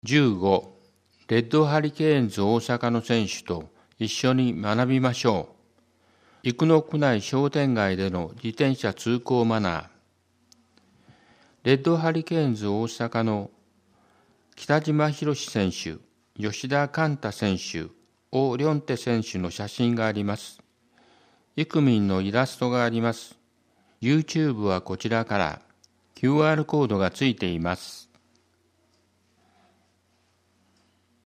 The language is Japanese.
15、レッドハリケーンズ大阪の選手と一緒に学びましょう。生野区内商店街での自転車通行マナー。レッドハリケーンズ大阪の北島博選手、吉田寛太選手、王良手選手の写真があります。イクミンのイラストがあります。YouTube はこちらから QR コードがついています。